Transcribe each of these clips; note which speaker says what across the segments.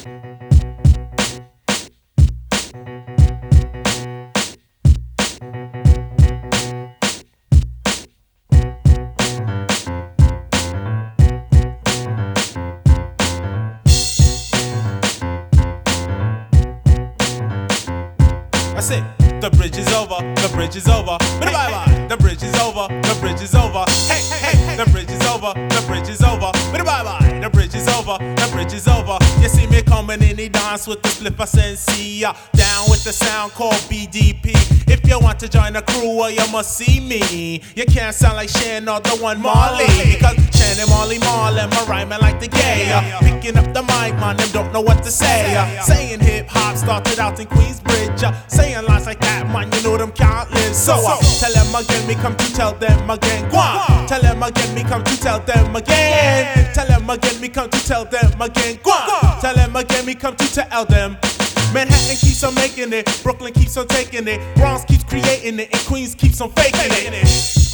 Speaker 1: I say, the bridge is over, the bridge is over. Bye bye. The bridge is over, the bridge is over. Hey, hey, the bridge is over, the bridge is over. Bye bye. The bridge is over, the bridge is over. You see me coming in the dance with the flipper sensei. Down with the sound called BDP. If you want to join the crew, well, you must see me. You can't sound like Shan or the one Marley. Because Shan and Marley Marlin, my rhyming like the gay. Picking up the mic, man, them don't know what to say. Saying hip hop started out in Queensbridge. Saying lines like that, man, you know them can't live. So tell them again, me come to tell them again. Go on. Tell them again, me come to tell them again. Tell them again, me come to tell them again. Go on. Tell them again, me come to tell them. Manhattan keeps on making it, Brooklyn keeps on taking it, Bronx keeps creating it, and Queens keeps on faking it.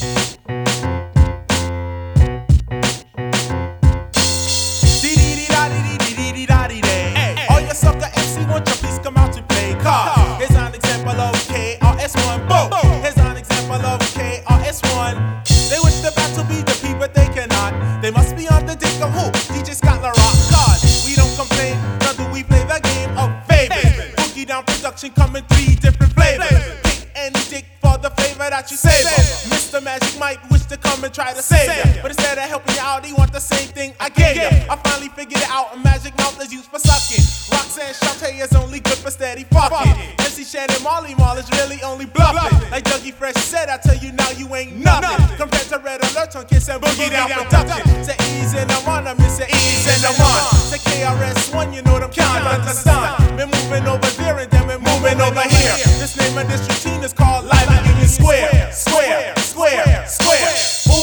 Speaker 1: All your sucker MC, won't you please come out to play card? Here's an example of KRS-One. Boom! Here's an example of KRS-One. They wish the battle be the people, but they cannot. They must be on the dick of who? DJ Scott La Rock. God, we don't complain, nor do we play the game of favorites. Boogie Down Production coming 3 different flavors. Pick any dick for the flavor that you savor. Mr. Magic might wish to come and try to save ya, but instead of helping you out, he want the same thing I gave ya. I finally figured it out, a magic mouth is used for sucking. Roxanne Shante is only good for steady fucking. MC Shannon Marley Marl is really only bluffing. Like Dougie Fresh said, I tell you now you ain't nothing compared to Red Alert on Kiss and Boogie Down Production. Say ease and I'm on, I miss it ease and I'm on. Say KRS-One, you know them can't understand. Been moving over there and then we're moving over here. This name of this routine is called Live at Union Square. Square, square, square.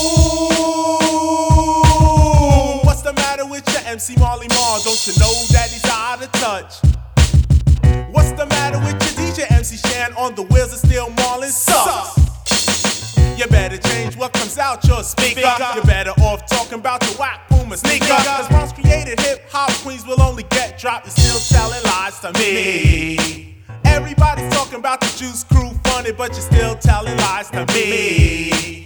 Speaker 1: Ooh, what's the matter with your MC Marley Marl? Don't you know that he's out of touch? What's the matter with your DJ MC Shan? On the wheels of steel Marlin sucks. You better change what comes out your speaker. You're better off talking about your whack Puma sneaker. Cause Bronx created hip hop, Queens will only get dropped and still telling lies to me. Everybody's talking about the Juice Crew funny, but you're still telling lies to me.